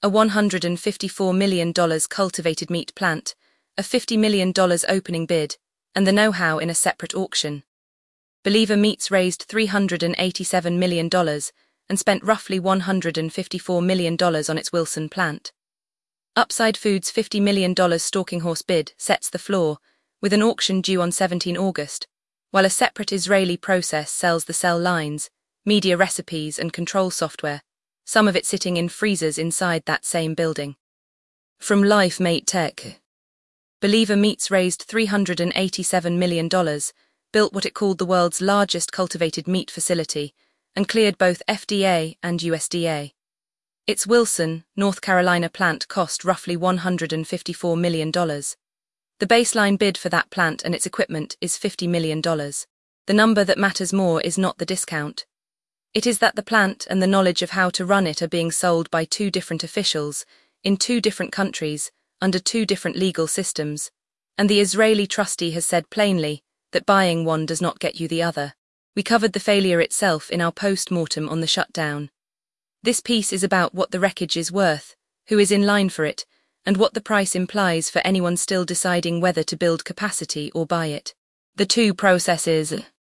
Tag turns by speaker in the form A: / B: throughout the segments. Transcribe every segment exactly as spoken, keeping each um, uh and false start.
A: a one hundred fifty-four million dollars cultivated meat plant, a fifty million dollars opening bid, and the know-how in a separate auction. Believer Meats raised three hundred eighty-seven million dollars and spent roughly one hundred fifty-four million dollars on its Wilson plant. Upside Foods' fifty million dollars stalking horse bid sets the floor, with an auction due on seventeenth of August, while a separate Israeli process sells the cell lines, media recipes and control software, some of it sitting in freezers inside that same building. From LifeMate Tech. Believer Meats raised three hundred eighty-seven million dollars, built what it called the world's largest cultivated meat facility, and cleared both F D A and U S D A. Its Wilson, North Carolina plant cost roughly one hundred fifty-four million dollars. The baseline bid for that plant and its equipment is fifty million dollars. The number that matters more is not the discount. It is that the plant and the knowledge of how to run it are being sold by two different officials, in two different countries, under two different legal systems, and the Israeli trustee has said plainly that buying one does not get you the other. We covered the failure itself in our post-mortem on the shutdown. This piece is about what the wreckage is worth, who is in line for it, and what the price implies for anyone still deciding whether to build capacity or buy it. The two processes.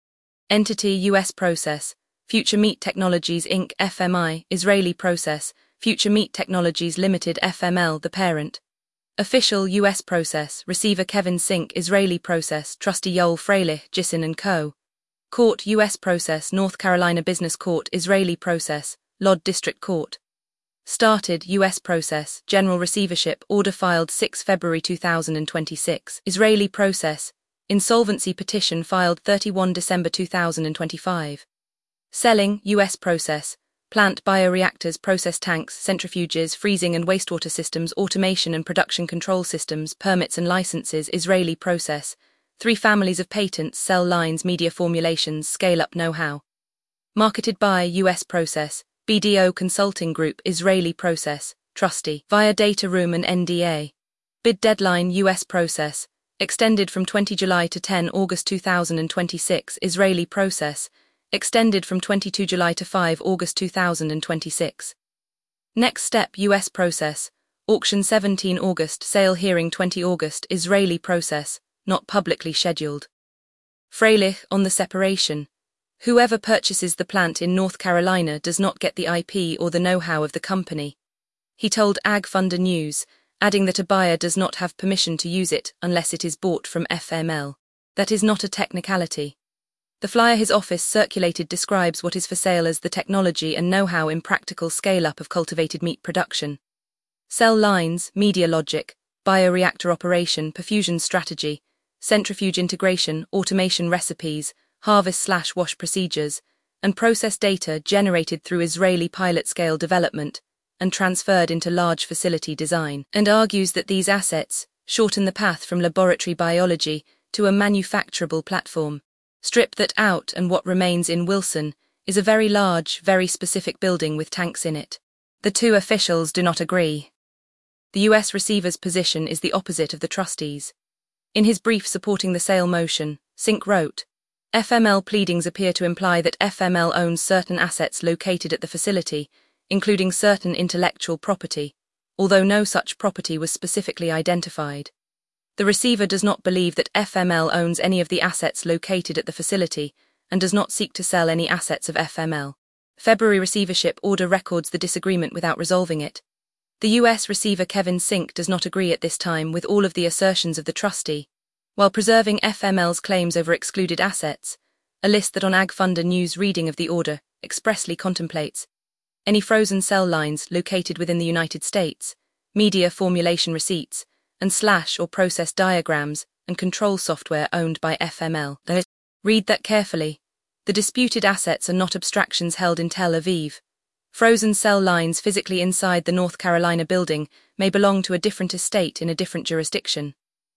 A: Entity U S process, Future Meat Technologies Incorporated F M I, Israeli process, Future Meat Technologies Limited F M L the parent. Official U S process, Receiver Kevin Sink Israeli process, Trustee Yoel Freilich, Gissen and Co. Court U S process, North Carolina Business Court Israeli process, Lod District Court. Started U S process, General Receivership Order filed sixth of February two thousand twenty-six, Israeli process, Insolvency petition filed thirty-first of December two thousand twenty-five. Selling U S process, Plant bioreactors, process tanks, centrifuges, freezing and wastewater systems, automation and production control systems, permits and licenses, Israeli process, three families of patents, cell lines, media formulations, scale-up know-how. Marketed by U S process, B D O Consulting Group, Israeli process, trustee, via data room and N D A. Bid deadline U S process, extended from twentieth of July to tenth of August two thousand twenty-six, Israeli process, extended from twenty-second of July to fifth of August two thousand twenty-six. Next step U S process, auction seventeenth of August, sale hearing twentieth of August, Israeli process, not publicly scheduled. Freilich on the separation. Whoever purchases the plant in North Carolina does not get the I P or the know-how of the company. He told AgFunder News, adding that a buyer does not have permission to use it unless it is bought from F M L. That is not a technicality. The flyer his office circulated describes what is for sale as the technology and know-how in practical scale-up of cultivated meat production. Cell lines, media logic, bioreactor operation, perfusion strategy, centrifuge integration, automation recipes, harvest-slash-wash procedures, and process data generated through Israeli pilot-scale development and transferred into large facility design, and argues that these assets shorten the path from laboratory biology to a manufacturable platform. Strip that out and what remains in Wilson is a very large, very specific building with tanks in it. The two officials do not agree. The U S receiver's position is the opposite of the trustees. In his brief supporting the sale motion, Sink wrote, F M L pleadings appear to imply that F M L owns certain assets located at the facility, including certain intellectual property, although no such property was specifically identified. The receiver does not believe that F M L owns any of the assets located at the facility and does not seek to sell any assets of F M L. February receivership order records the disagreement without resolving it. The U S receiver Kevin Sink does not agree at this time with all of the assertions of the trustee, while preserving F M L's claims over excluded assets, a list that on AgFunder News reading of the order expressly contemplates any frozen cell lines located within the United States, media formulation receipts, and slash or process diagrams and control software owned by F M L. Read that carefully. The disputed assets are not abstractions held in Tel Aviv. Frozen cell lines physically inside the North Carolina building may belong to a different estate in a different jurisdiction.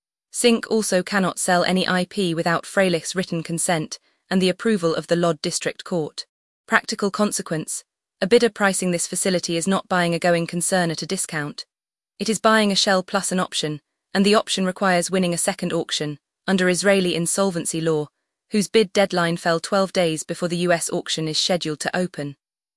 A: Sink also cannot sell any I P without Freilich's written consent and the approval of the Lod District Court. Practical consequence: a bidder pricing this facility is not buying a going concern at a discount. It is buying a shell plus an option, and the option requires winning a second auction, under Israeli insolvency law, whose bid deadline fell twelve days before the U S auction is scheduled to open.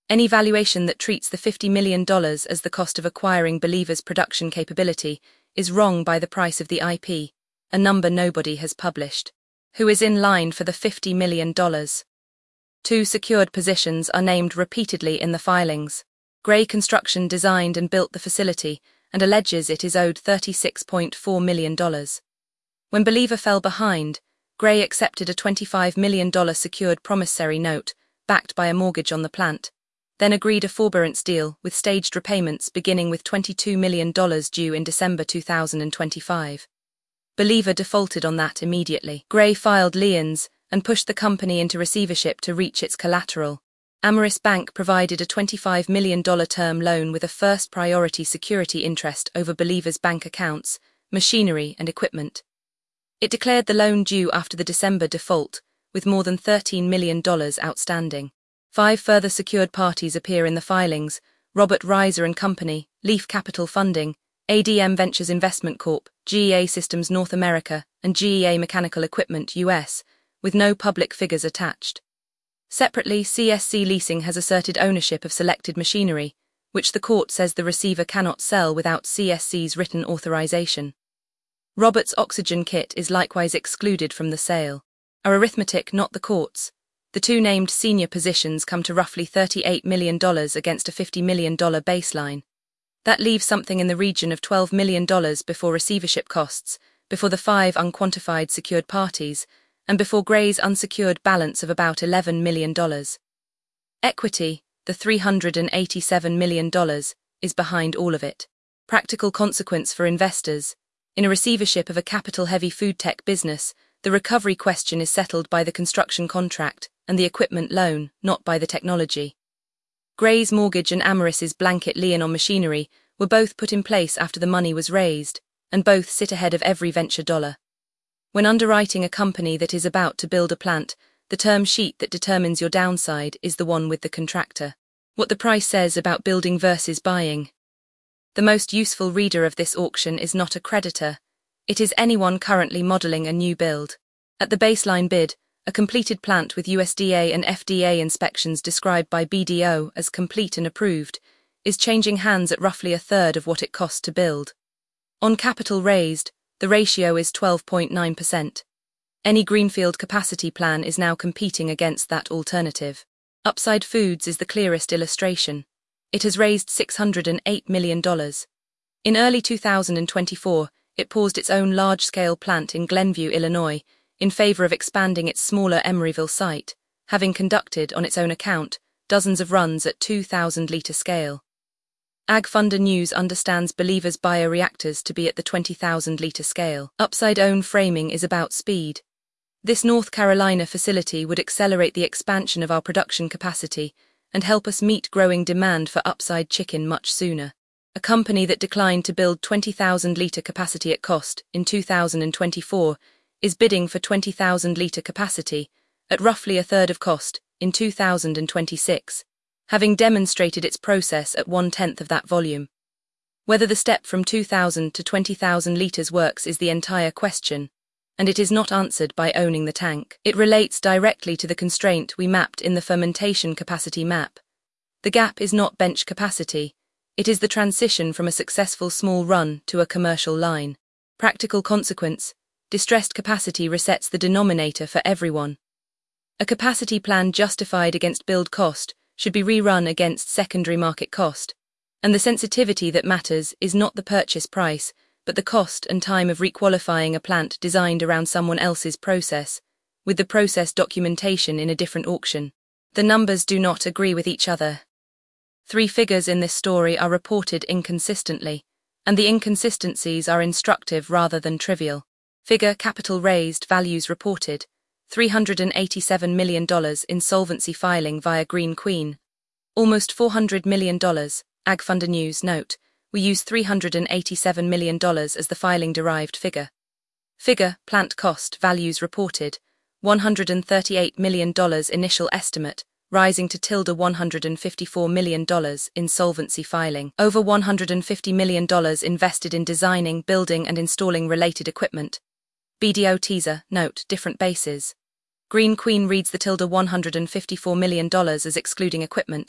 A: Any valuation that treats the fifty million dollars as the cost of acquiring Believer's production capability is wrong by the price of the I P, a number nobody has published. Who is in line for the fifty million dollars? Two secured positions are named repeatedly in the filings. Gray Construction designed and built the facility and alleges it is owed thirty-six point four million dollars. When Believer fell behind, Gray accepted a twenty-five million dollars secured promissory note, backed by a mortgage on the plant, then agreed a forbearance deal with staged repayments beginning with twenty-two million dollars due in December two thousand twenty-five. Believer defaulted on that immediately. Gray filed liens and pushed the company into receivership to reach its collateral. Ameris Bank provided a twenty-five million dollars term loan with a first priority security interest over Believer's bank accounts, machinery and equipment. It declared the loan due after the December default, with more than thirteen million dollars outstanding. Five further secured parties appear in the filings: Robert Reiser and Company, Leaf Capital Funding, A D M Ventures Investment Corp, G E A Systems North America, and G E A Mechanical Equipment U S, with no public figures attached. Separately, C S C Leasing has asserted ownership of selected machinery, which the court says the receiver cannot sell without C S C's written authorization. Robert's oxygen kit is likewise excluded from the sale. Our arithmetic, not the court's. The two named senior positions come to roughly thirty-eight million dollars against a fifty million dollars baseline. That leaves something in the region of twelve million dollars before receivership costs, before the five unquantified secured parties, and before Gray's unsecured balance of about eleven million dollars. Equity, the three hundred eighty-seven million dollars, is behind all of it. Practical consequence for investors: in a receivership of a capital-heavy food tech business, the recovery question is settled by the construction contract and the equipment loan, not by the technology. Gray's mortgage and Ameris's blanket lien on machinery were both put in place after the money was raised, and both sit ahead of every venture dollar. When underwriting a company that is about to build a plant, the term sheet that determines your downside is the one with the contractor. What the price says about building versus buying. The most useful reader of this auction is not a creditor. It is anyone currently modeling a new build. At the baseline bid, a completed plant with U S D A and F D A inspections described by B D O as complete and approved, is changing hands at roughly a third of what it cost to build. On capital raised, the ratio is twelve point nine percent. Any greenfield capacity plan is now competing against that alternative. Upside Foods is the clearest illustration. It has raised six hundred eight million dollars. In early two thousand twenty-four, it paused its own large-scale plant in Glenview, Illinois, in favor of expanding its smaller Emeryville site, having conducted, on its own account, dozens of runs at two thousand litre scale. AgFunder News understands Believer's bioreactors to be at the twenty thousand litre scale. Upside Own Framing is about speed. This North Carolina facility would accelerate the expansion of our production capacity and help us meet growing demand for Upside chicken much sooner. A company that declined to build twenty thousand litre capacity at cost in two thousand twenty-four is bidding for twenty thousand litre capacity at roughly a third of cost in two thousand twenty-six. Having demonstrated its process at one-tenth of that volume. Whether the step from two thousand to twenty thousand litres works is the entire question, and it is not answered by owning the tank. It relates directly to the constraint we mapped in the fermentation capacity map. The gap is not bench capacity, it is the transition from a successful small run to a commercial line. Practical consequence: distressed capacity resets the denominator for everyone. A capacity plan justified against build cost should be rerun against secondary market cost, and the sensitivity that matters is not the purchase price, but the cost and time of requalifying a plant designed around someone else's process, with the process documentation in a different auction. The numbers do not agree with each other. Three figures in this story are reported inconsistently, and the inconsistencies are instructive rather than trivial. Figure: capital raised, values reported. three hundred eighty-seven million dollars insolvency filing via Green Queen. Almost four hundred million dollars, AgFunder News note, we use three hundred eighty-seven million dollars as the filing-derived figure. Figure: plant cost, values reported, one hundred thirty-eight million dollars initial estimate, rising to tilde one hundred fifty-four million dollars insolvency filing. Over one hundred fifty million dollars invested in designing, building and installing related equipment. B D O teaser, note, different bases. Green Queen reads the tilde one hundred fifty-four million dollars as excluding equipment,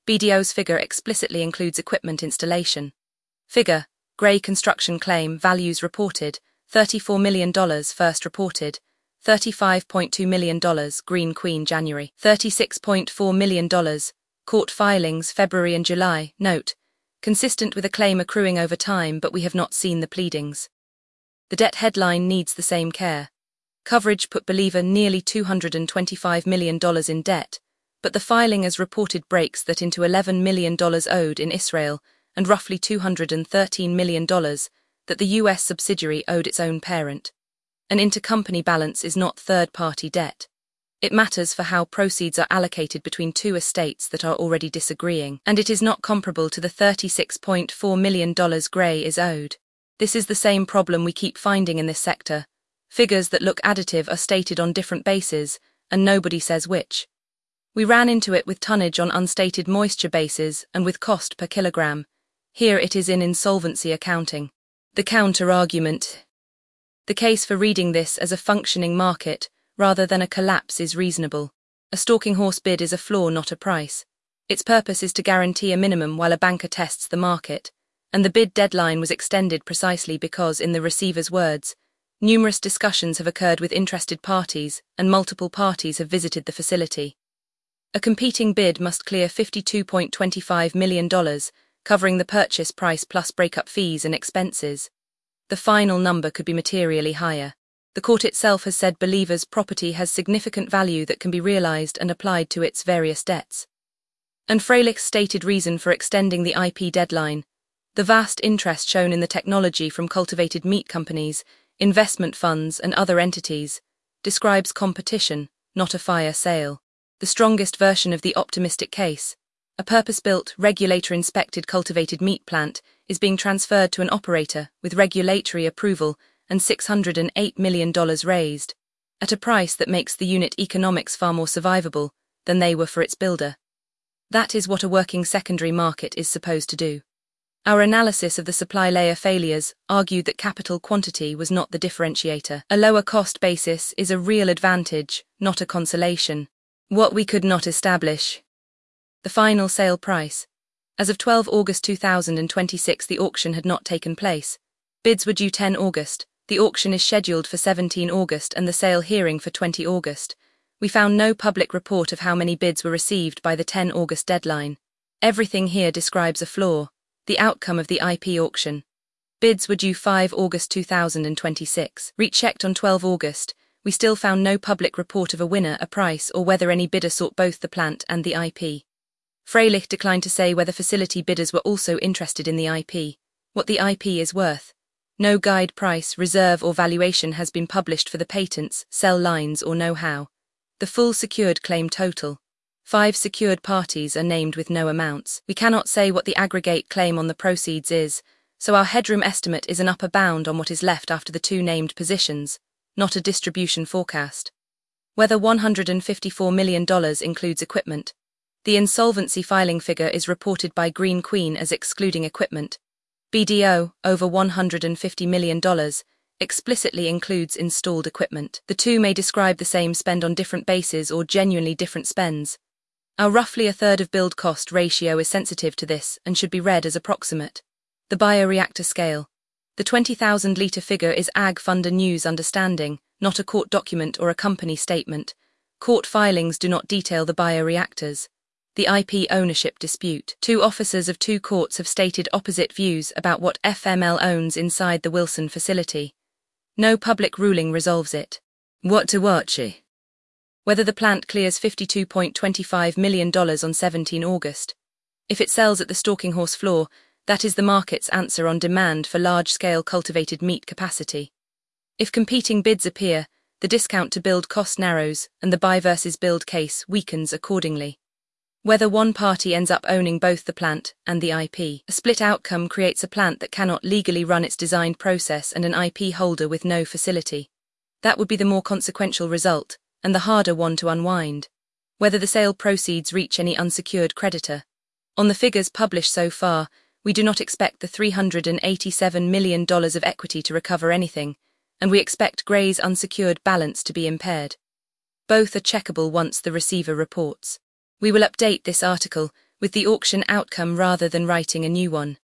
A: B D O's figure explicitly includes equipment installation. Figure, Gray construction claim, values reported, thirty-four million dollars first reported, thirty-five point two million dollars Green Queen January, thirty-six point four million dollars, court filings February and July, note, consistent with a claim accruing over time, but we have not seen the pleadings. The debt headline needs the same care. Coverage put Believer nearly two hundred twenty-five million dollars in debt, but the filing as reported breaks that into eleven million dollars owed in Israel and roughly two hundred thirteen million dollars that the U S subsidiary owed its own parent. An intercompany balance is not third-party debt. It matters for how proceeds are allocated between two estates that are already disagreeing, and it is not comparable to the thirty-six point four million dollars Gray is owed. This is the same problem we keep finding in this sector. Figures that look additive are stated on different bases, and nobody says which. We ran into it with tonnage on unstated moisture bases and with cost per kilogram. Here it is in insolvency accounting. The counter-argument. The case for reading this as a functioning market rather than a collapse is reasonable. A stalking horse bid is a floor, not a price. Its purpose is to guarantee a minimum while a banker tests the market, and the bid deadline was extended precisely because, in the receiver's words, numerous discussions have occurred with interested parties and multiple parties have visited the facility. A competing bid must clear fifty-two point two five million dollars, covering the purchase price plus breakup fees and expenses. The final number could be materially higher. The court itself has said Believer's property has significant value that can be realized and applied to its various debts. And Freilich's stated reason for extending the I P deadline, the vast interest shown in the technology from cultivated meat companies, investment funds and other entities, describes competition, not a fire sale. The strongest version of the optimistic case, a purpose-built, regulator-inspected cultivated meat plant, is being transferred to an operator with regulatory approval and six hundred eight million dollars raised, at a price that makes the unit economics far more survivable than they were for its builder. That is what a working secondary market is supposed to do. Our analysis of the supply layer failures argued that capital quantity was not the differentiator. A lower cost basis is a real advantage, not a consolation. What we could not establish. The final sale price. As of twelfth of August two thousand twenty-six, the auction had not taken place. Bids were due tenth of August, the auction is scheduled for seventeenth of August and the sale hearing for twentieth of August. We found no public report of how many bids were received by the tenth of August deadline. Everything here describes a flaw, the outcome of the I P auction. Bids were due fifth of August two thousand twenty-six. Rechecked on twelfth of August, we still found no public report of a winner, a price, or whether any bidder sought both the plant and the I P. Freilich declined to say whether facility bidders were also interested in the I P, what the I P is worth. No guide price, reserve or valuation has been published for the patents, cell lines or know-how. The full secured claim total. Five secured parties are named with no amounts. We cannot say what the aggregate claim on the proceeds is, so our headroom estimate is an upper bound on what is left after the two named positions, not a distribution forecast. Whether one hundred fifty-four million dollars includes equipment. The insolvency filing figure is reported by Green Queen as excluding equipment. B D O, over one hundred fifty million dollars, explicitly includes installed equipment. The two may describe the same spend on different bases or genuinely different spends. Our roughly a third of build cost ratio is sensitive to this and should be read as approximate. The bioreactor scale. The twenty thousand litre figure is Ag Funder News understanding, not a court document or a company statement. Court filings do not detail the bioreactors. The I P ownership dispute. Two officers of two courts have stated opposite views about what F M L owns inside the Wilson facility. No public ruling resolves it. What to watch? Whether the plant clears fifty-two point two five million dollars on seventeenth of August. If it sells at the stalking horse floor, that is the market's answer on demand for large-scale cultivated meat capacity. If competing bids appear, the discount to build cost narrows and the buy versus build case weakens accordingly. Whether one party ends up owning both the plant and the I P. A split outcome creates a plant that cannot legally run its designed process and an I P holder with no facility. That would be the more consequential result, and the harder one to unwind. Whether the sale proceeds reach any unsecured creditor. On the figures published so far, we do not expect the three hundred eighty-seven million dollars of equity to recover anything, and we expect Gray's unsecured balance to be impaired. Both are checkable once the receiver reports. We will update this article with the auction outcome rather than writing a new one.